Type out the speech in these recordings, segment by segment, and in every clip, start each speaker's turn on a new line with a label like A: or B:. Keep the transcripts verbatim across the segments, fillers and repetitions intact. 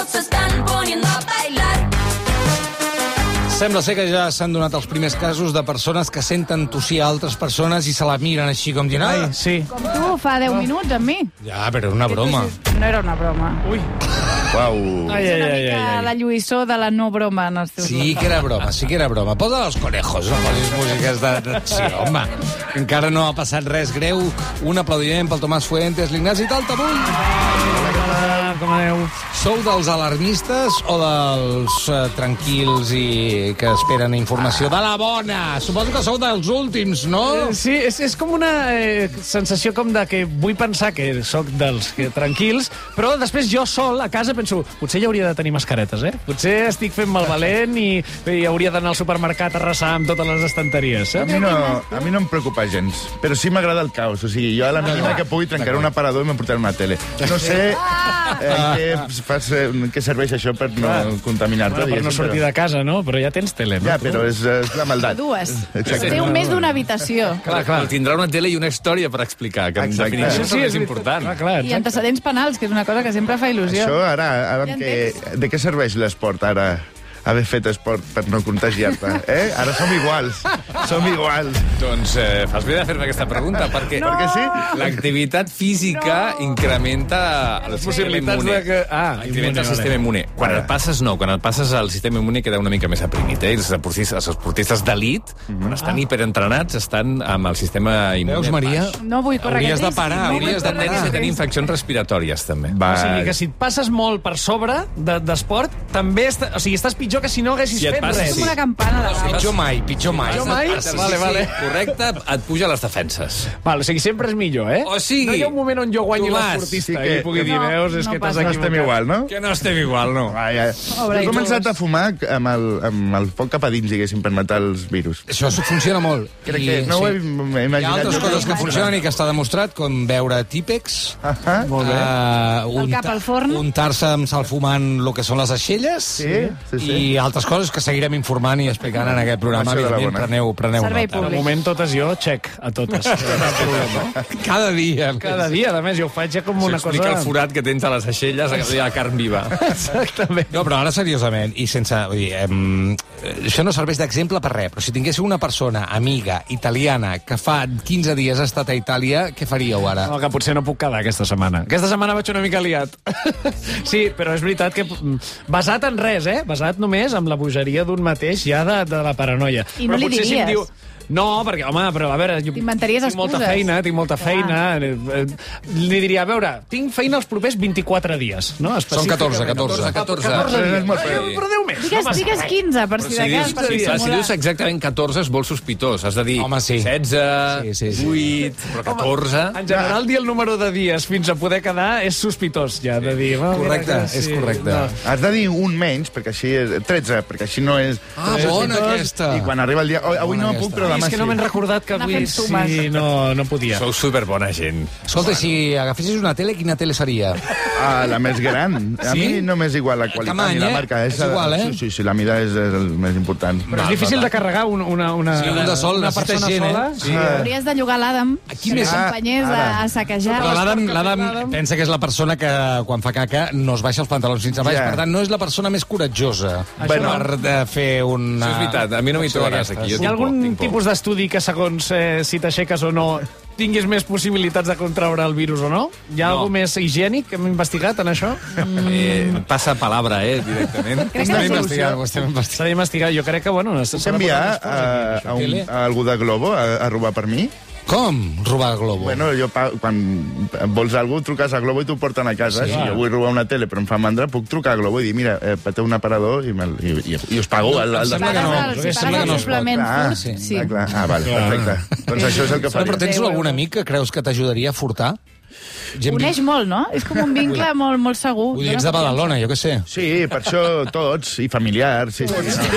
A: se están poniendo a bailar.
B: Sembla ser que ja s'han donat els primers casos de persones que senten tossir a altres persones i se la miren així com dient...
C: Ai,
B: Ah,
C: sí.
D: Com tu, fa deu minuts amb mi.
B: ja, però era una broma.
D: No era una broma.
C: Ui.
E: Uau.
C: Ai,
D: És
C: ai,
D: una
C: ai,
D: mica
C: ai,
D: la
C: ai.
D: lluïssor de la no broma en els teus
B: Sí que era broma, sí que era broma. Posa els conejos, no posis músiques de... de... Sí, home, encara no ha passat res greu. Un aplaudiment pel Tomàs Fuentes, l'Ignasi Taltabull.
C: Hola, com aneu?
B: Sou dels alarmistes o dels uh, tranquils i que esperen informació de la bona? Suposo que sou dels últims, no?
C: Eh, Sí, és, és com una eh, sensació com de que vull pensar que sóc dels que, tranquils, però després jo sol a casa penso, potser ja hauria de tenir mascaretes, eh? Potser estic fent malvalent i, i hauria d'anar al supermercat a arrasar amb totes les estanteries,
E: A
C: eh?
E: mi, no, a mi no em preocupa gens, però sí m'agrada el caos. O sigui, jo a la mínima que pugui trencar un aparador i m'emportaré una tele. No sé eh, què, fas, eh, què serveix això per no contaminar-te.
C: Bueno, per no
E: diguéssim,
C: sortir de casa, no? Però ja tens tele, no?
E: Ja, però és, és la maldat.
D: Dues.
E: Exacte.
D: Té un més d'una habitació.
C: Clar, clar.
F: Però tindrà una tele i una història per explicar, que en
E: Exacte.
F: definició és el més
C: veritat.
F: important.
C: Clar, clar,
D: I
C: exacte.
D: antecedents penals, que és una cosa que sempre fa il·lusió.
E: Això ara, ara
D: Ja
E: amb què, de què serveix l'esport ara? Haver fet esport per no contagiar-te, eh? Ara som iguals, som iguals.
F: Doncs eh, fas bé de fer-me aquesta pregunta, perquè
E: Per què sí?
F: l'activitat física incrementa el
C: Les
F: sistema
C: possibilitats
F: immune.
C: de que- ah,
F: incrementa
C: immune,
F: el sistema
C: vale.
F: immune. Quan
E: Vale.
F: el passes, no. Quan el passes, el sistema immune queda una mica més aprimit. Eh? Els esportistes, els esportistes d'elit, quan estan hiperentrenats, estan amb el sistema immune
B: Veus, Maria?
F: baix.
D: No vull córrer
B: Hauries
D: aquest
B: de
D: risc.
B: parar,
D: No vull
B: hauries de
D: córrer
F: Tendència a
D: aquest
F: tenir
D: risc.
F: infeccions respiratòries, també.
E: Va.
C: O sigui, que si et passes molt per sobre de- d'esport, també està, o sigui, estàs pitjor que si no haguessis
F: Si et
C: fet
F: passes,
C: res.
D: És com una campana de dalt.
B: Pitjor mai, pitjor mai.
C: Pitjor mai?
F: Sí,
C: Vale,
F: sí,
C: vale.
F: sí, correcte, et puja les defenses.
C: Val, o sigui, sempre és millor, eh?
F: O sigui,
C: no hi ha un moment on jo guanyi
F: Tomàs,
C: l'esportista
E: sí que-
C: i pugui dir,
D: No,
C: veus, és
D: no
C: que t'has
D: passa.
E: No
C: equivocat.
E: estem igual, no?
F: Que no estem igual, no.
E: Ai, ai.
D: Pobre
E: He començat
D: tu.
E: a fumar amb el, amb el foc cap a dins, diguéssim, per matar els virus.
B: Això funciona molt.
E: Crec que no ho he
B: Hi
E: imaginat.
B: ha altres
E: jo.
B: coses que funcionen i que està demostrat, com beure típex,
E: Ah,
C: Molt bé.
B: uh,
D: El cap al forn.
B: untar-se amb sal fumant el que són les aixelles,
E: Sí, sí, sí.
B: i altres coses que seguirem informant i explicant en aquest programa.
E: Això de la
B: Evidentment,
E: bona.
B: preneu, preneu
D: Servei
B: nota.
C: De
D: públic.
C: moment, totes jo, check a totes. Cap problema.
B: Cada dia.
C: Cada dia, a més, jo ho faig ja com una
F: S'explica
C: cosa...
F: el forat que tens a les aixelles, a la carn viva.
C: Exactament.
B: No, però ara seriosament, i sense... Vull dir, em, això no serveix d'exemple per res, però si tinguéssiu una persona, amiga, italiana, que fa quinze dies ha estat a Itàlia, què faríeu ara?
C: No, que potser no puc quedar aquesta setmana. Aquesta setmana vaig una mica liat. Sí, però és veritat que mm, basat en res, eh? Basat només en la bogeria d'un mateix ja de, de la paranoia.
D: I no
C: però
D: li
C: potser si em
D: diries?
C: diu... No, perquè, home, però a veure... jo
D: T'inventaries
C: tinc molta
D: excuses.
C: feina, tinc molta
D: Clar.
C: feina. Eh, eh, li diria, a veure, tinc feina els propers vint-i-quatre dies, no?
B: Són catorze, catorze.
F: catorze.
C: catorze dies.
E: És molt
C: Però,
E: bé.
C: però deu més.
D: Digues,
C: no passa
D: digues
C: res.
D: quinze, per
F: Però
D: si
F: si
D: de cas,
F: dius,
D: per
F: si, si
D: dissimular.
F: dius exactament catorze és molt sospitós. Has de dir
B: Home, sí.
F: setze,
B: Sí, sí, sí.
F: vuit, però catorze...
C: En general, dir el número de dies fins a poder quedar és sospitós, ja, de dir... "Oh, mira
B: Correcte,
C: que
B: és correcte.
E: Has de dir un menys, perquè així és... tretze, perquè així no és...
B: Ah, bona aquesta.
E: I quan arriba el dia... Oh, avui
B: Bona
E: no puc,
B: aquesta.
E: però
C: Sí,
E: demà
C: és que no
E: sí.
C: m'he recordat que
D: Anar
C: avui
D: fent sumes.
C: sí, no, no podia.
F: Sou superbona gent.
B: Escolta, si agafessis una tele, quina tele seria?
E: Ah, la més gran. A
B: Sí?
E: mi no m'és igual la qualitat
B: tamany,
E: ni la
B: eh?
E: marca.
B: És igual, eh?
E: Sí, sí, sí, la mida és, és el més important.
C: Però és difícil de carregar un, una, una,
B: Sí, un de sol,
C: una
B: necessita
C: persona
B: gent, eh?
C: sola.
B: Sí.
D: Hauries de llogar l'Adam,
B: Aquí
D: que
B: més-
D: t'acompanyés
E: Ah,
D: a,
E: ara.
D: a saquejar.
B: Però l'Adam, l'Adam pensa que és la persona que, quan fa caca, no es baixa els pantalons fins a baix.
E: Ja.
B: Per tant, no és la persona més coratjosa
E: Bueno.
B: per de fer una...
F: Això és veritat, a mi no m'hi trobaràs aquí. Jo
C: Hi ha
F: tinc por,
C: algun
F: tinc por.
C: tipus d'estudi que, segons eh, si t'aixeques o no, tinguis més possibilitats de contraure el virus o no? Hi ha
F: No.
C: algú més higiènic que hem investigat en això?
F: Eh, passa palabra, eh, directament.
D: Crec que
B: Estem
D: la
B: investigant,
D: solució...
B: ho estem investigant.
C: S'ha d'investigar. Jo crec que, bueno...
E: Puc enviar a, a, un, a algú de Globo a, a robar per mi?
B: Com robar el globo?
E: Bueno, jo pa, quan vols algú truques a Globo i t'ho porten a casa. Sí, si jo vull robar una tele però em fa mandra, puc trucar a Globo i dir, mira, eh, pateu un aparador i, me'l- i, i, i us pago.
B: No,
E: el, el,
B: em sembla que no.
D: Pagues el,
B: Em
D: si
B: sembla que
D: pagues
B: no
D: el
B: es pot.
D: suplement
E: Ah,
D: furt,
B: sí.
D: sí.
E: Ah, clar. Ah, vale, perfecte. Doncs això és el que
B: No,
E: faria.
B: però tens algun amic que creus que t'ajudaria a furtar? Gent
D: Uneix molt, no? És com un vincle molt, molt segur.
B: Vull dir, ets de Badalona, jo què sé.
E: Sí, per això tots, i familiars. Sí, sí,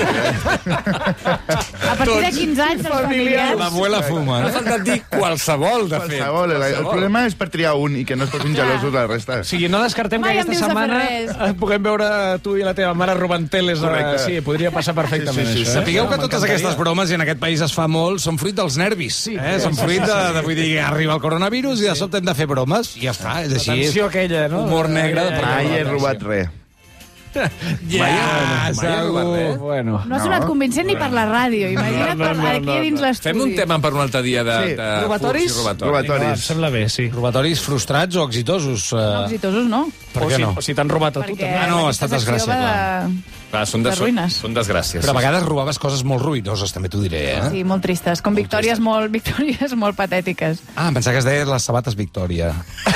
E: no.
D: A partir de quinze anys, els familiars...
B: L'abuela fuma,
F: No
B: no?
F: ha faltat dir qualsevol, de fet.
E: Qualsevol. El, el problema és per triar un i que no es posin gelosos la resta.
C: O sigui, no descartem
D: Mai
C: que
D: em
C: aquesta
D: dius de fer
C: setmana
D: res.
C: eh, puguem veure tu i la teva mare robant teles. A...
E: Correcte.
C: Sí, podria passar perfectament,
E: Sí, sí, sí.
C: això. Eh?
B: Sapigueu que totes
C: M'encantaria.
B: aquestes bromes, i en aquest país es fa molt, són fruit dels nervis. Sí, eh? Són fruit de, de, vull dir, arriba el coronavirus i de sobte hem de fer bromes, i ja està, és així.
C: L'atenció aquella, no?
B: Humor negre de
C: Ai, ai,
B: per
E: Mai
C: ai,
E: he robat res.
B: Ja,
F: Mai ha robat res.
C: Bueno.
D: No ha sonat convincent ni per la ràdio. Imagina't
C: No, no,
D: per
C: no,
D: aquí
C: no,
D: dins
C: no.
D: l'estudi.
F: Fem un tema per un altre dia de,
E: Sí.
F: de
C: Robatoris?
F: furts i robatoris.
E: Robatoris.
C: Va, em sembla bé, sí.
B: Robatoris frustrats o exitosos?
D: No,
B: Uh,
D: exitosos no.
B: per
C: o
B: què
C: si,
B: no?
C: O si t'han robat a tu,
D: Perquè
C: també.
B: Ah, no,
D: aquesta
B: ha estat
D: secció
B: desgràcia,
D: va de-
F: Clar, són, de,
D: De
F: són,
D: ruïnes.
F: són desgràcies.
B: Però a vegades robaves coses molt ruïnoses, també t'ho diré, eh?
D: Sí, molt tristes, com victòries molt, victòries molt patètiques.
B: Ah, em pensava que es deia les sabates Victòria.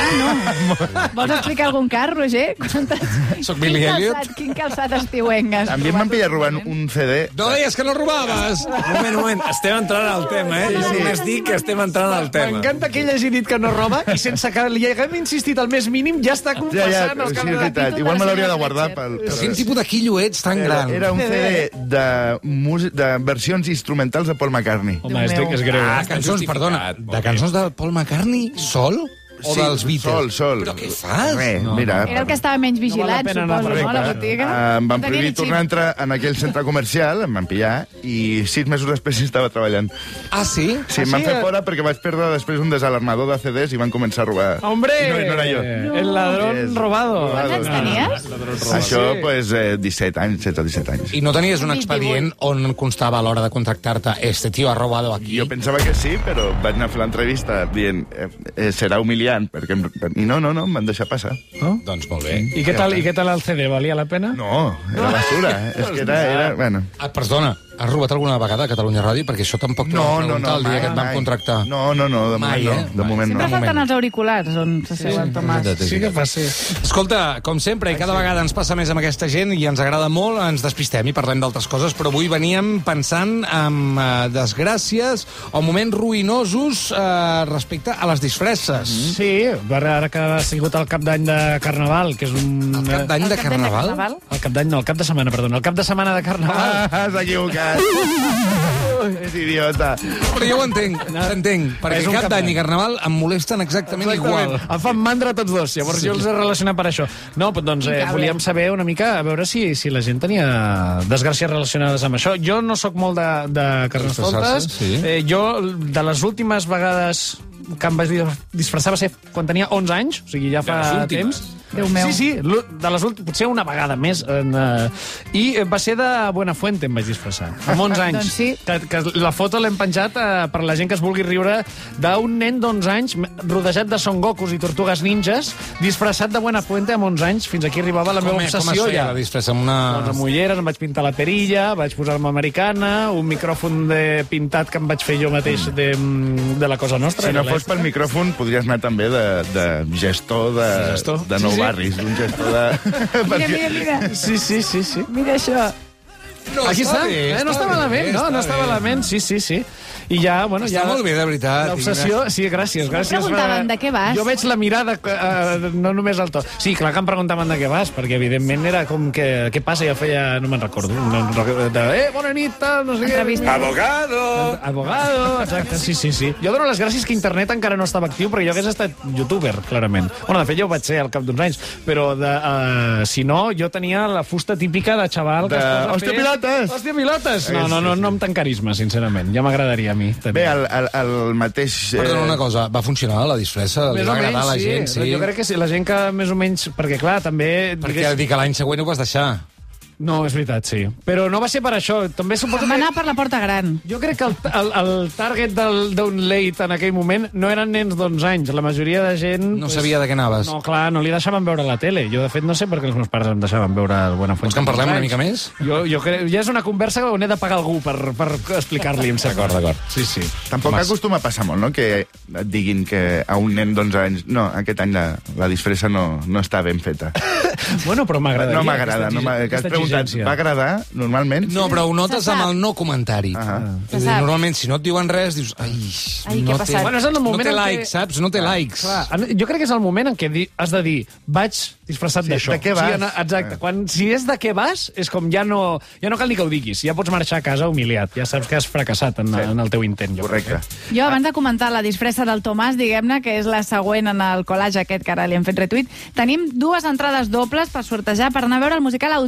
D: Vols explicar algun cas, Roger? Quantes...
B: Soc Billy
D: quin
B: Elliot.
D: calçat, quin calçat estiuengues?
E: També em van pillar robant un C D.
B: No deies que no robaves!
F: Un moment, un moment. Estem entrant al tema, eh?
E: Sí, sí.
F: Només dic que estem entrant al tema.
C: M'encanta que ell hagi dit que no roba i sense que li haguem insistit al més mínim ja està
E: Ja, ja,
C: confessant els
E: sí,
C: que
E: és veritat. Igual me l'hauria de guardar pel...
B: Però quin tipus de quillo ets tan gran?
E: Era un C D de, músic, de versions instrumentals de Paul McCartney.
C: Home, és, és greu.
B: Ah,
C: eh?
B: cançons, perdona, de cançons de Paul McCartney sol? O
E: Sí,
B: dels Beatles?
E: sol, sol.
B: Però què fas?
E: Res, mira.
D: Era el que estava menys vigilat,
C: No val la pena anar
D: suposo,
C: per
D: no, a la
C: beca.
D: botiga?
E: Uh, em van
D: No tenia
E: prohibir
D: ni
E: tornar a
D: xip.
E: entrar en aquell centre comercial, em van pillar, i sis mesos després estava treballant.
B: Ah, sí?
E: Sí,
C: Ah,
E: em van
C: sí?
E: fer fora perquè vaig perdre després un desalarmador de C Ds i van començar a robar.
C: Hombre,
E: I no, i no era jo.
C: el ladrón
E: És-
C: robado.
D: Quants anys tenies?
E: Això, pues, eh, disset anys, setze o disset anys.
B: I no tenies un
D: vint-i-vuit.
B: expedient on constava a l'hora de contractar-te este tío ha robado aquí?
E: Jo pensava que sí, però vaig anar a fer l'entrevista dient eh, eh, serà humiliant, perquè... Em... I no, no, no, em van deixar passar.
C: No?
B: Doncs molt bé.
C: I què tal, i què tal el C D? Valia la pena?
E: No, era basura. És que era... era bueno.
B: Ah, perdona, has robat alguna vegada a Catalunya Ràdio? Perquè això tampoc t'ho
E: No,
B: vam
E: no,
B: preguntar
E: no,
B: el dia
E: mai,
B: que et van
E: mai.
B: contractar.
E: No, no, no, de
B: Mai,
E: moment
B: eh?
E: no. De moment
D: Sempre
E: no.
D: falten els auriculars on s'asseu el Tomàs.
C: Sí que passa.
B: Escolta, com sempre, i cada vegada ens passa més amb aquesta gent i ens agrada molt, ens despistem i parlem d'altres coses, però avui veníem pensant en uh, desgràcies o moments ruïnosos uh, respecte a les disfresses.
C: Sí, ara ara que ha sigut el cap d'any de Carnaval, que és un...
B: El cap d'any
D: El
B: de
D: cap d'any de
B: Carnaval?
D: Carnaval?
C: El cap d'any, no, el cap de setmana, perdona. El cap de setmana de Carnaval.
E: Ah, s'ha equivocat. És idiota.
B: Però jo ho entenc, t'entenc, perquè
C: És un
B: cap
C: cap
B: d'any
C: d'any.
B: i Carnaval em molesten exactament, igual.
C: Em fan mandra tots dos, llavors sí. jo els he relacionat per això. No, però doncs eh,
D: Impecable.
C: volíem saber una mica, a veure si, si la gent tenia desgràcies relacionades amb això. Jo no sóc molt de, de Carnestoltes.
B: Sí.
C: Eh, jo, de les últimes vegades que em vaig disfressar va ser quan tenia onze anys, o sigui, ja fa
F: les últimes?
C: temps.
D: Déu meu.
C: Sí, sí, l'ú- de les últimes, potser una vegada més. En, uh, I va ser de Buenafuente, em vaig disfressar, amb onze anys.
D: Doncs sí.
C: Que, que la foto l'hem penjat uh, per la gent que es vulgui riure d'un nen d'onze anys rodejat de Son Gokus i Tortugues Ninjas, disfressat de Buenafuente amb onze anys. Fins aquí arribava la meva
B: Com, com es
C: obsessió
B: feia
C: ja.
B: la disfressa? Amb una...
C: Doncs amb ulleres, em vaig pintar la perilla, vaig posar-me americana, un micròfon de pintat que em vaig fer jo mateix de, de la Cosa Nostra.
E: Si no
C: de
E: fos pel micròfon, podries anar també de, de gestor de,
C: gestor.
E: de nou
C: Sí, sí.
E: barris, d'un gestor de...
D: Mira, mira, mira.
C: Sí, sí, sí, sí.
D: Mira això.
B: No,
C: Aquí està.
B: bé,
C: eh, no estava
B: bé,
C: malament, no?
B: està
C: No estava
B: bé.
C: malament, sí, sí, sí. I ja, bueno,
B: Està
C: ja...
B: molt bé, de veritat.
C: L'obsessió... Sí, gràcies, gràcies.
D: preguntaven
C: per-
D: de què vas.
C: Jo veig la mirada, eh, no només el to. Sí, clar que em preguntaven de què vas, perquè evidentment era com que... Què passa? Ja feia... No me'n recordo. No, em recordo de, eh, bona nit, tal, no sé què.
D: Entrevista.
F: Abogado!
C: Abogado, exacte, sí, sí, sí. Jo dono les gràcies que internet encara no estava actiu, perquè jo hagués estat youtuber, clarament. Bueno, de fet, jo ho vaig ser al cap d'uns anys, però de, uh, si no, jo tenia la fusta típica de xaval que
E: De,
C: es posa a
E: "Hòstia,
C: fer-
E: pilotes!"
C: Hòstia, pilotes! No, no, no, no amb tant carisma, sincerament. Ja m'agradaria a mi. tenir.
E: Bé, el, el, el mateix... eh,
B: Perdona una cosa, va funcionar la disfressa? Li
C: Més
B: va
C: o
B: agradar a la
C: menys,
B: gent?
C: sí. Jo crec que sí, la gent que més o menys... Perquè, clar, també...
B: Perquè
C: digués-
B: dir que l'any següent ho vas deixar.
C: No, és veritat, sí. Però no va ser per això. També suposo
D: Vam
C: que...
D: anar per la porta gran.
C: Jo crec que el, el, el target del- d'un late en aquell moment no eren nens d'onze anys. La majoria de gent...
B: No sabia de què anaves.
C: No, clar, no li deixaven veure la tele. Jo, de fet, no sé per què els meus pares em deixaven veure el Buenafuente.
B: Vols que en parlem
C: amb
B: una
C: onze
B: mica
C: anys.
B: més?
C: Jo, jo crec... Ja és una conversa on he de pagar algú per, per explicar-li, em sembla.
B: D'acord, d'acord.
C: Sí, sí.
E: Tampoc
C: Mas.
E: acostuma a passar molt, no?, que et diguin que a un nen d'onze anys... No, aquest any la, la disfressa no, no està ben feta.
C: Bueno, però m'agradaria.
E: No m'agrada.
C: aquesta
E: No m'ha-
C: exigència-
E: que has
C: aquesta
E: preguntat,
C: exigència.
E: va agradar, normalment?
B: No, però ho notes
D: Se sap.
B: amb el no comentari.
E: Ah.
B: És a dir,
D: sap.
B: normalment, si no et diuen res, dius... Ai,
D: Ai,
B: no
D: què ha passat?
B: té,
C: Bueno, és en el moment
B: no té
C: en què-
B: likes, saps? No té likes.
C: Clar, en- jo crec que és el moment en què di, has de dir vaig disfressat
E: Sí,
C: d'això.
E: de què vas?
C: Sí, en- exacte. Quan, si és de què vas, és com ja no, ja no cal ni que ho diguis. Ja pots marxar a casa humiliat. Ja saps que has fracassat en,
E: Sí.
C: en el teu intent. Jo
E: Correcte.
C: crec, eh?
D: Jo, abans de comentar la disfressa del Tomàs, diguem-ne, que és la següent en el collage aquest, que ara li hem fet retuit, tenim dues entrades dobles per sortejar per anar a veure el musical Autònomos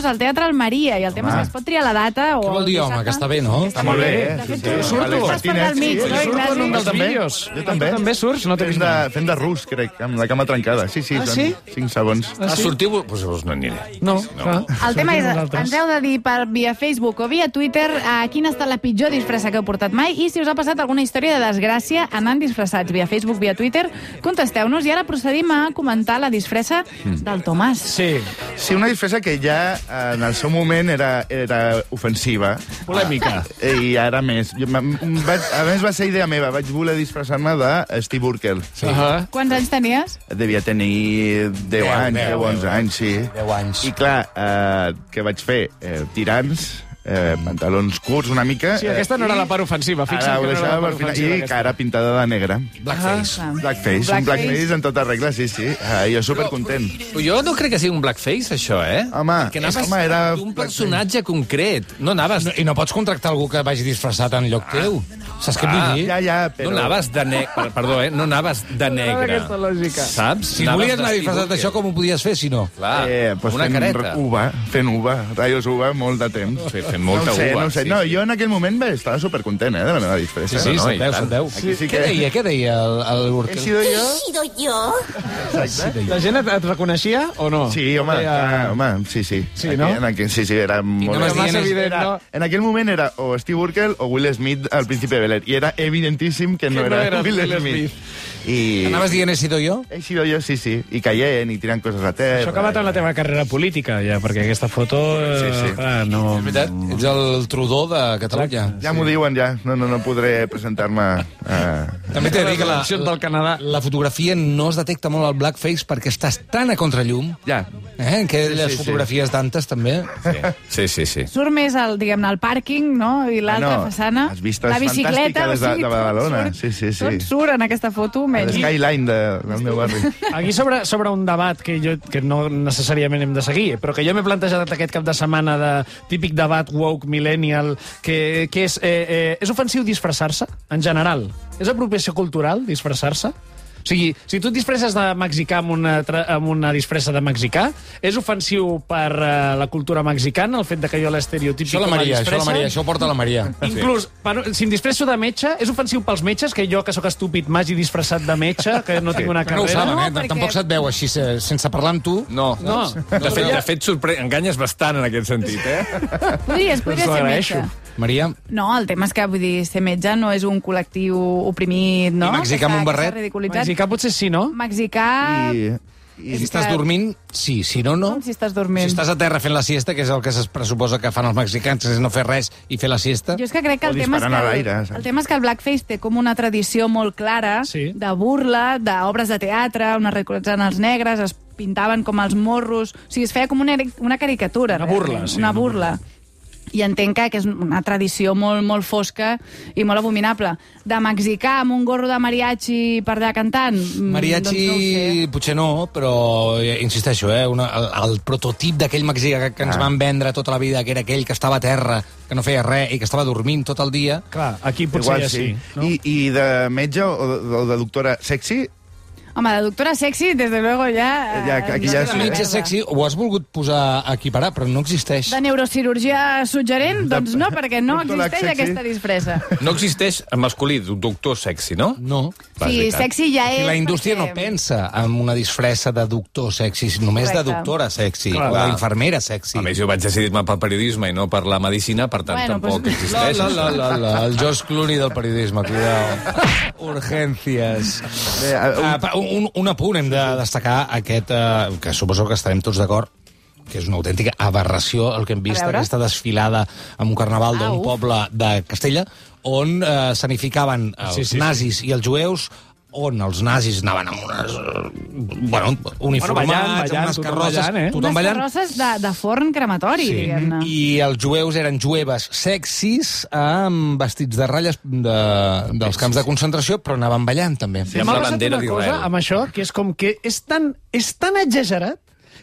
D: al Teatre Almeria, i el tema és que es pot triar la data o...
B: Què vol dir, home, que està bé, no?
E: Està molt bé, eh?
D: De fet,
E: Sí,
D: tu
E: sí.
D: surto,
E: Alex
D: estàs per al mig,
E: Martínez,
D: no,
E: sí,
C: Surto en un
D: Ignasi?
C: dels
E: també.
C: vídeos.
E: Jo també.
C: Tu també surts? No t'he
E: Fent
C: vist
E: de,
C: mai.
E: fent de rus, crec, amb la cama trencada. Sí, sí,
C: Ah,
E: són
C: sí?
E: cinc segons.
C: Ah,
F: Ah,
C: sí?
F: sortiu... Doncs llavors no aniré.
C: No, clar.
D: El tema és,
C: Nosaltres.
D: ens heu de dir per via Facebook o via Twitter a quina ha estat la pitjor disfressa que heu portat mai i si us ha passat alguna història de desgràcia anant disfressats via Facebook, via Twitter. Contesteu-nos i ara procedim a comentar la disfressa del Tomàs.
C: Sí,
E: Sí, una disfressa que ja en el seu moment era, era ofensiva.
C: polèmica.
E: I ara més. Jo, m- m- vaig, a més, va ser idea meva. Vaig voler disfressar-me de Steve Urkel.
C: Sí. Uh-huh.
D: Quants anys tenies?
E: Devia tenir deu
B: Deu,
E: anys,
B: deu,
E: deu, onze
B: deu.
E: anys, sí.
B: Deu anys.
E: I clar, eh, què vaig fer? Eh, tirants, eh, pantalons curts una mica...
C: Sí, aquesta no era
E: i-
C: la part ofensiva.
E: Ara
C: Fixa't
E: ho
C: que no era
E: deixava
C: la part
E: per final.
C: ofensiva.
E: I
C: aquesta.
E: cara pintada de negre.
B: Blackface.
D: Ah.
E: Blackface, un blackface en tota regla, sí, sí. Ah, jo supercontent.
F: Jo no crec que sigui un blackface, això, eh?
E: Home,
F: que anaves
E: home, era...
F: d'un personatge concret. No anaves...
B: No, I no pots contractar algú que vagi disfressat en lloc teu. Saps què vull
F: Ah,
B: dir?
E: Ja, ja, però...
F: No anaves de negre... Perdó, eh? No anaves de negre.
C: aquesta lògica.
F: Saps?
B: Si volies anar
F: d'estil
B: disfressat d'això, com ho podies fer, si no?
F: Clar,
E: Eh, pues
F: una
E: fent
F: careta.
E: uva, fent uva, raios uva, molt de temps.
F: Fent- fent molta
E: no ho sé,
F: uva,
E: No, ho sé.
F: sí,
E: no,
F: sí.
E: jo en aquell moment bé, estava supercontent, eh, de la meva disfressa.
B: Sí, sí,
F: no,
B: se't
F: i
B: veu,
F: tant.
B: se't veu.
E: Aquí sí
B: Què
E: que-
B: deia, què deia el, el
E: He
B: Urkel?
E: sido jo?
A: He sido yo.
E: Exacte.
C: La gent et, et reconeixia o no?
E: Sí, home,
C: Deia-
E: ah, home, sí, sí.
C: Sí,
E: Aquí-
C: no?
E: En aquell, sí, sí, era molt...
B: anaves
C: Era massa
B: dient,
C: evident,
E: Era,
C: no?
E: en aquell moment era o Steve Urkel o Will Smith al Príncipe de Bel-Air. I era evidentíssim que no,
C: Que no
E: era,
C: era
E: Will,
C: Will
E: Smith.
C: Smith.
E: I...
B: Anaves dient he sido jo?
E: He sido jo, sí, sí. I caient, i tirant coses a terra.
C: Això ha acabat amb la teva carrera política, ja, perquè aquesta foto... eh,
E: Sí, sí.
C: Clar, no...
B: És veritat, ets el Trudó de Catalunya.
E: Ja m'ho diuen, ja. No, no, no podré presentar-me... A...
B: També t'he de dir que la,
C: L'elecció del Canadà.
B: la fotografia no es detecta molt al blackface perquè estàs tan a contrallum,
E: Ja.
B: eh? que
E: Sí,
B: les
E: sí, sí.
B: fotografies d'antes també...
F: Sí, sí, sí.
D: Surt més el, diguem-ne, el pàrquing, no? I l'altra
E: Ah, no,
D: façana.
E: les vistes
D: la bicicleta,
E: fantàstiques de-
D: o sigui,
E: de Badalona.
D: tot
E: Sí, sí, sí.
D: Tot surt en aquesta foto,
E: El
D: menys...
E: skyline de, del meu barri.
C: Aquí sobre, sobre un debat que, jo, que no necessàriament hem de seguir, però que jo m'he plantejat aquest cap de setmana de típic debat woke millennial, que, que és, eh, eh, és ofensiu disfressar-se, en general? És apropiació cultural, disfressar-se? O sigui, si tu et disfresses de mexicà amb una, tra- amb una disfressa de mexicà, és ofensiu per uh, la cultura mexicana, el fet de que jo l'estereotipi
B: Això la
C: com a
B: Maria, això la
C: disfressa?
B: Maria, això ho porta la Maria.
C: Inclús, per, si em disfresso de metge, és ofensiu pels metges que jo, que sóc estúpid, m'hagi disfressat de metge, que no tinc una
B: No ho
C: carrera.
B: saben, eh?
D: No, perquè-
B: Tampoc se't veu així, se- sense parlar amb tu.
F: No.
C: No.
F: De fet, de fet sorpre... enganyes bastant en aquest sentit, eh?
D: Podries, podries
C: Doncs
D: ser
C: l'agraeixo.
D: metge.
B: Maria,
D: No, el tema és que, vull dir, ser metge no és un col·lectiu oprimit, no?
B: I mexicà amb un
D: Que està- que
B: barret?
D: està ridiculitzat.
C: Mexicà potser sí, no?
D: Mexicà...
E: I, i,
B: si estàs
D: que-
B: dormint, sí. Si no, no.
D: Com si estàs dormint?
B: Si estàs a terra fent la siesta, que és el que es pressuposa que fan els mexicans, que és no fer res i fer la siesta.
D: Jo és que crec que
E: O
D: el tema és
E: disparant a
D: que,
E: l'aire,
D: el,
E: saps?
D: el tema és que el blackface té com una tradició molt clara
C: Sí.
D: de burla, d'obres de teatre, on es recolzen els negres, es pintaven com els morros... O sigui, es feia com una, una caricatura.
C: Una burla,
D: realment,
C: sí,
D: Una
C: una
D: burla. I entenc que, que és una tradició molt, molt fosca i molt abominable. De mexicà amb un gorro de mariachi per allà cantant... mm,
B: Mariachi,
D: doncs no ho sé.
B: potser no, però eh, insisteixo, eh, una, el, el prototip d'aquell mexicà que, que ens
E: Ah.
B: van vendre tota la vida, que era aquell que estava a terra, que no feia res i que estava dormint tot el dia.
C: Clar, aquí potser
E: igual
C: ja sí. No?
E: I, I de metge o de, o de doctora sexy,
D: Home, de doctora sexy, des de luego ja...
E: Ja,
D: eh,
E: aquí
D: no
E: ja
D: té
E: sí,
B: De
E: eh?
B: metge
D: merda.
B: sexy, ho has volgut posar a equiparar, però no existeix.
D: De neurocirurgià suggerent? Doncs no, perquè no
E: Doctor
D: existeix
E: sexy.
D: aquesta disfressa.
F: No existeix en masculí, doctor sexy, no?
B: No.
F: Va, és
D: Sí,
F: veritat.
D: sexy ja és...
B: I la indústria
D: perquè-
B: no pensa en una disfressa de doctor sexy, només
D: Correcte.
B: de doctora sexy,
C: Clar.
B: o d'infermera sexy.
F: A més, jo vaig decidir-me pel periodisme i no per la medicina, per tant,
D: Bueno,
F: tampoc
D: pues-
F: existeix.
B: La, la, la, la, la, el George Clooney del periodisme, cuidao. Urgències.
E: Bé, a-
B: Uh, pa- un, un apunt, hem de destacar aquest, uh, que suposo que estarem tots d'acord, que és una autèntica aberració el que hem vist,
D: A veure.
B: aquesta desfilada en un carnaval
D: Ah,
B: d'un
D: uf.
B: poble de Castella, on uh, s'anificaven els
C: Sí, sí, sí.
B: nazis i els jueus, on els nazis anaven amb unes... Uh, bueno, uniformats,
C: ballant,
B: amb
C: ballant,
B: unes
C: tothom
B: carrosses,
C: ballant, eh?
B: tothom
D: Unes
B: ballant.
D: carrosses de, de forn crematori,
B: Sí.
D: diguem-ne.
B: I els jueus eren jueves sexis amb vestits de ratlles de, dels camps de concentració, però anaven ballant, també.
F: Sí,
C: M'ha
F: amb la
C: passat
F: bandera
C: una
F: d'Israel.
C: cosa amb això, que és com que és tan, és tan exagerat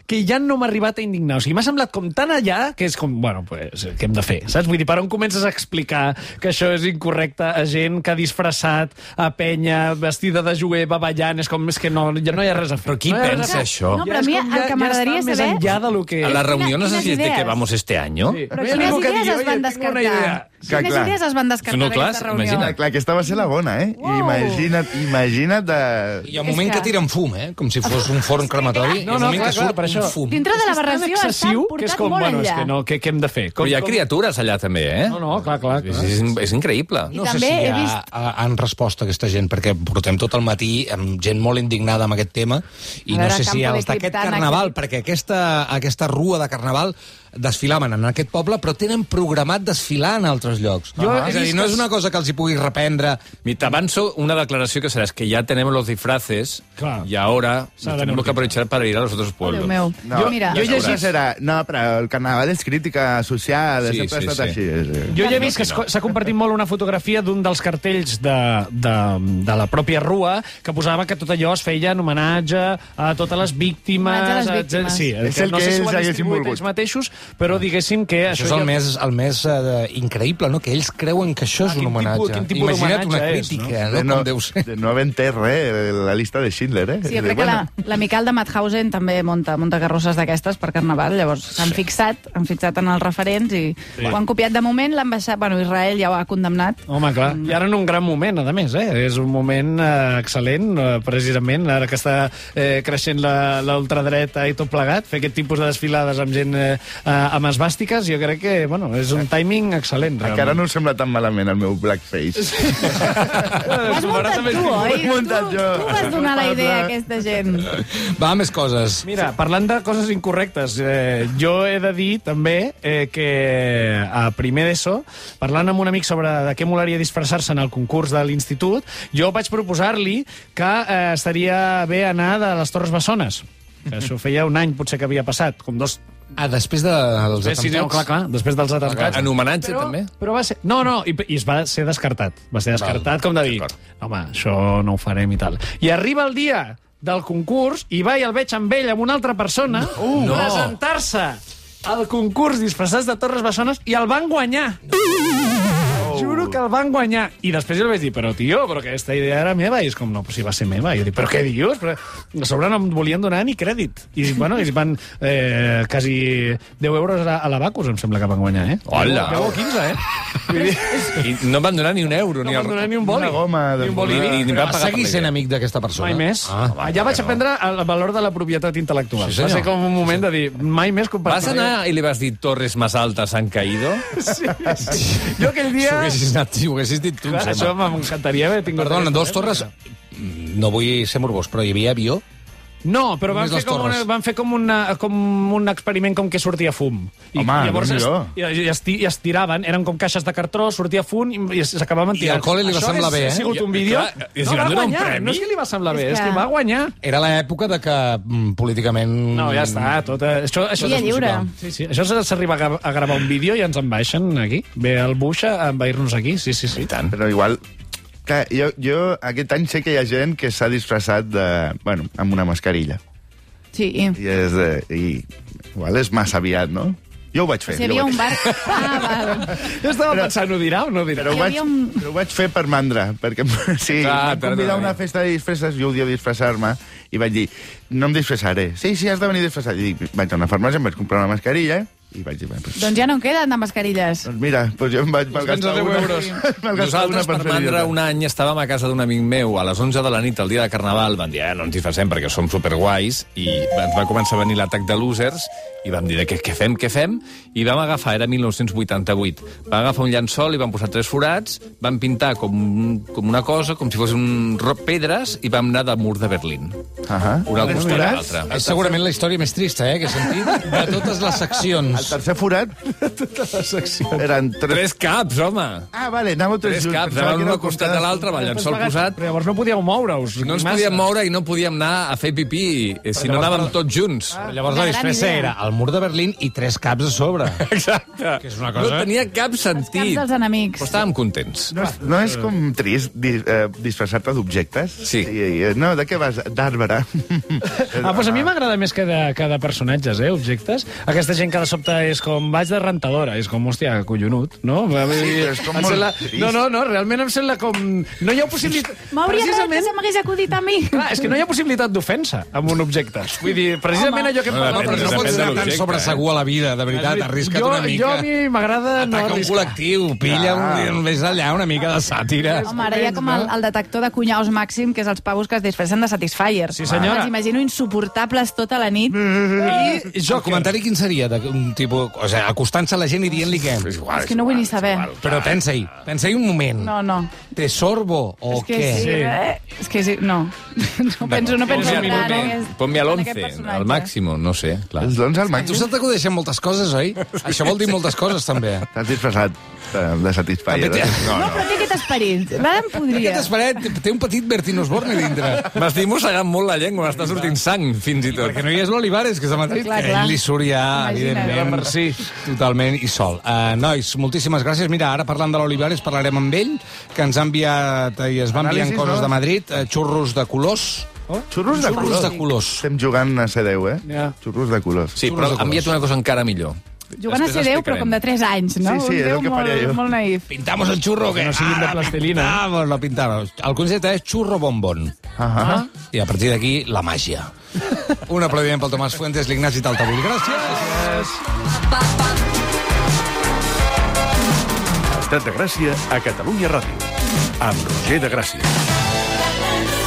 C: que ja no m'ha arribat a indignar. O sigui, m'ha semblat com tan allà que és com, bueno, pues, què hem de fer? Saps? Vull dir, per on comences a explicar que això és incorrecte a gent que ha disfressat a penya, vestida de jueva, ballant, és com, és que no, ja no hi ha res a fer.
F: Però qui
C: no
F: pensa això?
D: No, però a mi el que m'agradaria
C: ja
D: saber...
C: més enllà de lo que...
F: A la reunió no
D: quines
F: sé si és de
D: idees?
F: que vamos este año.
C: Sí.
D: Però
C: No hi ha
D: quines
C: ningú que
D: idees
C: digui,
D: es van
C: "Oye, tinc una idea".
D: descartar?
E: Que
D: Quines
E: clar.
D: idees es van descartar
F: No, clar,
D: d'aquesta reunió?
F: imagina't.
E: Clar, aquesta va ser la bona, eh?
D: Uau.
E: Imagina't, imagina't de...
B: Hi ha un
D: És
B: moment
D: que-
B: que tiren fum, eh? Com si fos un forn crematori.
C: No,
B: Hi ha un
C: no,
B: moment
C: clar,
B: que
C: clar,
B: surt
C: per això.
B: un fum.
D: Dintre de
C: És
D: la
C: que és tan
D: aberració està
C: excessiu que és
D: portat
C: com,
D: molt
C: bueno, és
D: enllà.
C: que no, què, què hem de fer? Com,
F: Però hi ha
C: com-
F: criatures allà també, eh?
C: No, no, clar, clar. clar.
F: És, és, és increïble.
D: I
B: No sé
D: també
B: si
D: he
B: ja
D: vist-
B: ha- han respost a aquesta gent, perquè portem tot el matí amb gent molt indignada amb aquest tema, i
D: A
B: no
D: veure,
B: sé si
D: Campo de
B: els d'aquest
D: Criptana,
B: carnaval,
D: que-
B: perquè aquesta, aquesta rua de carnaval desfilaven en aquest poble, però tenen programat desfilar en altres llocs.
C: Jo he
B: És a dir,
C: vist
B: no
C: que
B: és una cosa que els hi pugui reprendre.
F: Mi- T'avanzo una declaració que será es que ya tenemos los disfraces
C: Claro.
F: y ahora
C: S'ha
F: nos
C: de
F: tenemos que
C: multiplicar.
F: aprovechar para ir a los otros
D: Déu
F: pueblos.
D: meu.
E: No,
D: Jo, mira,
E: jo
F: ja
E: llegís
F: veuràs.
E: era... No, però el carnaval és crítica social,
F: Sí,
E: sempre
F: sí,
E: ha estat
F: sí.
E: així. És, eh.
C: Jo ja he vist que es- s'ha compartit molt una fotografia d'un dels cartells de, de, de la pròpia rua que posava que tot allò es feia en homenatge a totes les víctimes.
D: Homenatge a les
C: a-
D: víctimes.
C: Sí,
E: És el
C: no
E: que
C: sé si
E: ells
C: ho han
E: haguessin
C: distribuït
E: volgut.
C: ells mateixos, però diguéssim que
B: Això
C: això,
B: és el
C: ja...
B: més, el més eh, increïble, no? Que ells creuen que això
C: Ah,
B: és un
C: quin tipus-
B: homenatge.
C: quin tipus
B: Imagina't una
C: d'homenatge és,
B: crítica,
E: De
B: no? Com deu ser.
E: de no haver entès res, la llista de Schindler, eh?
D: Sí, jo crec que la, la Miquel de Mauthausen també munta, munta carrosses d'aquestes per Carnaval, llavors s'han fixat, han fixat en els referents i sí. ho han copiat de moment, l'han baixat, bueno, Israel ja ho ha condemnat.
C: Home, clar. I ara en un gran moment, a més, eh? És un moment eh, excel·lent, eh, precisament, ara que està eh, creixent la, la ultradreta i tot plegat, fer aquest tipus de desfilades amb gent eh, amb esbàstiques, jo crec que, bueno, és un timing excel·lent.
E: Encara no em sembla tan malament el meu blackface.
D: Ho has muntat tu, oi?
E: Ho he muntat
D: tu,
E: jo.
D: tu vas donar la idea a aquesta gent.
B: Va, més coses.
C: Mira, parlant de coses incorrectes, eh, jo he de dir també eh, que a primer d'ESO, parlant amb un amic sobre de què molaria disfressar-se en el concurs de l'institut, jo vaig proposar-li que eh, estaria bé anar de les Torres Bessones. Que això feia un any potser que havia passat, com dos...
B: Ah, després dels
C: Després, sí, no, clar, clar, després dels atemptats.
F: En homenatge,
C: Però,
F: també?
C: però va ser... No, no, i, i es va ser descartat. Va ser descartat, com de dir,
F: d'acord.
C: home, això no ho farem i tal. I arriba el dia del concurs i va i el veig amb ell, amb una altra persona, uh,
F: no.
C: presentar-se al concurs disfressats de Torres Bessones i el van guanyar. Juro que el van guanyar. I després jo li vaig dir, però tio, però aquesta idea era meva. I és com, no, però si va ser meva. I jo dic, però què dius? Però a sobre no em volien donar ni crèdit. I, bueno, i van eh, quasi deu euros a, a l'Abacus, em sembla que van guanyar, eh?
F: Hola.
C: deu o quinze, eh? Vull dir,
F: I no van donar ni un euro.
C: no
F: ni
C: van
F: el...
C: donar ni un boli.
E: Una goma de
C: Ni un boli.
F: I, i, ni
B: Però
F: van
B: va
F: pagar
B: seguir
F: per
B: sent
F: la idea.
B: amic d'aquesta persona.
C: Mai més.
B: Ah,
C: Allà vaig aprendre el valor de la propietat intel·lectual.
B: Sí, senyor.
C: va ser com un moment de dir, mai més
F: Vas
C: compartiré.
F: anar i li vas dir torres más altas han caído?
C: Sí, sí. Jo aquell
B: Si
C: dia...
B: ho haguessis, anat, si ho haguessis dit tu, em
C: Clar,
B: sembla.
C: això m'encantaria haver tingut...
B: Perdona,
C: aquesta
B: dos torres...
C: època.
B: No vull ser morbós, però hi havia avió.
C: No, però van
B: Només
C: fer,
B: les
C: com una,
B: torres.
C: van fer com, una, com un experiment com que sortia fum. I,
E: Home,
C: llavors es,
E: Déu-n'hi-do.
C: i, i, esti, i es tiraven, eren com caixes de cartró, sortia fum i, i s'acabaven
B: I
C: tirant.
B: al col·le li va
C: Això
B: semblar
C: és,
B: bé, eh?
C: Ha sigut
F: I-
C: un vídeo...
F: clar, i si
C: no,
F: van
C: va
F: donar un
C: guanyar,
F: premi?
C: no és que li va semblar
D: És
C: bé, és
D: que-
C: que va guanyar.
B: Era l'època de que mm, políticament...
C: No, ja està, tot... eh, Això, això
D: Via
C: és
D: lliure.
C: Sí, sí. Això s'arriba a, gra- a gravar un vídeo i ens en baixen aquí. Ve el Bush a envair-nos aquí, sí, sí, sí.
F: I tant.
E: Però igual... Clar, jo, jo aquest any sé que hi ha gent que s'ha disfressat de... Bueno, amb una mascarilla.
D: Sí, i...
E: I és... De, i igual és massa aviat, no? Jo ho vaig fer.
D: Si hi
E: jo ho
D: havia
E: vaig
D: un bar... Ah, val.
C: Jo estava
E: Però-
C: pensant, ho dirà o no ho dirà?
E: Però ho,
D: Hi
E: vaig,
D: havia un-
E: però ho vaig fer per mandra, perquè sí,
F: Clar,
E: em van convidar a
F: perdona.
E: una festa de disfresses, jo odio disfressar-me, i vaig dir, no em disfressaré. Sí, sí, has de venir disfressat. I dic, vaig a una farmàcia, em vaig comprar una mascarilla, i vaig dir, pues,
D: Doncs ja no en queden de mascarilles.
E: doncs mira, pues jo em vaig malgastar
C: deu
E: una.
C: euros.
E: malgastar una
F: Nosaltres, per
E: fer
F: mandra,
E: idiota.
F: un any estàvem a casa d'un amic meu a les onze de la nit, el dia de Carnaval. Van dir, eh, no ens disfressem perquè som superguais. I ens va començar a venir l'atac de losers i vam dir, què, què fem, què fem? I vam agafar, era dinou vuitanta-vuit, vam agafar un llençol i vam posar tres forats, vam pintar com, un- com una cosa, com si fos un ro- pedres, i vam anar de mur de Berlín.
E: Ahà.
F: Una al
E: Tres
F: costat de
E: forats?
F: l'altre.
B: És segurament la història més trista, eh, que he sentit, de totes les seccions.
E: El tercer forat eren tres...
F: Tres caps, home.
E: Ah, vale, anàveu tres,
F: Tres
E: junts.
F: caps,
E: Pensava
F: anaven
E: que
F: un
E: era
F: al costat de l'altre, amb el llençol posat.
C: Però llavors no podíeu moure-us.
F: No ens
C: massa.
F: podíem moure i no podíem anar a fer pipí, eh, si no anàvem tots junts.
B: Però llavors la
D: Una gran
B: disfressa
D: idea.
B: era el mur de Berlín i tres caps a sobre.
F: Exacte.
B: Que és una
F: No
B: cosa...
F: tenia cap
D: Caps
F: sentit.
D: dels enemics.
F: Però estàvem contents.
E: No és, no és com trist di, eh, disfressar-te d'objectes?
F: Sí.
E: I, i, no, de què vas? D'àrvara.
C: Ah, doncs a mi m'agrada més que de, que de personatges, eh, objectes. Aquesta gent que de sobte és com, vaig de rentadora, és com, hòstia, collonut, no?
E: però és com
C: Em
E: molt
C: sembla...
E: trist.
C: No, no, no, realment em sembla com... No hi ha possibilitat...
D: M'hauria agradat que
C: Precisament...
D: se m'hagués acudit a mi.
C: Clar, és que no hi ha possibilitat d'ofensa amb un objecte. Vull dir, precisament
D: Home.
C: allò que hem
F: No,
B: No,
C: parlat...
B: però no
F: Depèn
B: pots
F: de
B: anar tan
F: l'objecte,
B: sobresegur a la vida, de veritat, arrisca't
C: jo,
B: una mica.
C: Jo a mi m'agrada no
B: Ataca un
C: arriscar.
B: col·lectiu, pilla un, més allà una mica de sàtira.
D: Home, ara hi ha com el, el detector de cunyaus màxim, que és els pavos que es disfressen de Satisfyer.
C: Sí, senyora.
D: Els imagino insuportables tota la nit.
C: I
B: El comentari quin seria? De, un tipus, o sigui, acostant-se a la gent i dient-li què?
F: És igual,
D: És que no vull ni saber.
B: Però pensa-hi, pensa-hi un moment.
D: No, no.
B: Te sorbo o
D: És que
B: què?
D: sí, eh? És que sí, no. No penso, no penso
F: Ponme,
D: entrar en
F: ponme,
D: aquest-
F: ponme a
D: en
F: l'once,
D: aquest personatge.
F: al màxim, no sé, clar.
E: És l'onze al
B: A tu
E: màxim?
B: se t'acudeixen moltes coses, oi? Això vol dir moltes coses, també.
E: T'has disfressat de, de Satisfyer.
B: També té-
E: eh?
D: No, però té aquest esperit. L'Adam podria.
B: Aquest esperet té un petit Bertín Osborne dintre.
F: M'estic mossegant molt la llengua, m'està sortint sang, fins i tot.
B: Perquè no hi és l'Olivares, que és a Madrid.
D: Clar,
B: que
D: clar.
B: ell li surt ja,
D: Imagina't.
B: evidentment, sí, totalment i sol. Uh, nois, moltíssimes gràcies. Mira, ara parlant de l'Olivares parlarem amb ell, que ens ha enviat i es va enviant
E: Anàlisis,
B: coses
E: no?
B: de Madrid, uh, xurros de colors.
E: Xurros de
B: Xurros
E: colors.
B: de colors.
E: Estem jugant a ser deu, eh?
C: Ja.
E: Xurros de colors.
F: Sí, però ha enviat una cosa encara millor.
D: Jugant a ser Déu, però com de tres anys, no?
E: Sí, sí,
D: Un
E: és el
D: Déu
E: que faria
D: molt,
E: jo.
D: molt naïf.
B: Pintamos el xurro, que
C: no siguin de plastilina.
B: Pintamos, lo pintamos. El concepte és xurro bombón.
E: Ah,
B: I a partir d'aquí, la màgia. Un aplaudiment pel Tomàs Fuentes, l'Ignasi Taltabull. Gràcies.
G: Estat de Gràcia a Catalunya Ràdio. Amb Roger de Gràcia.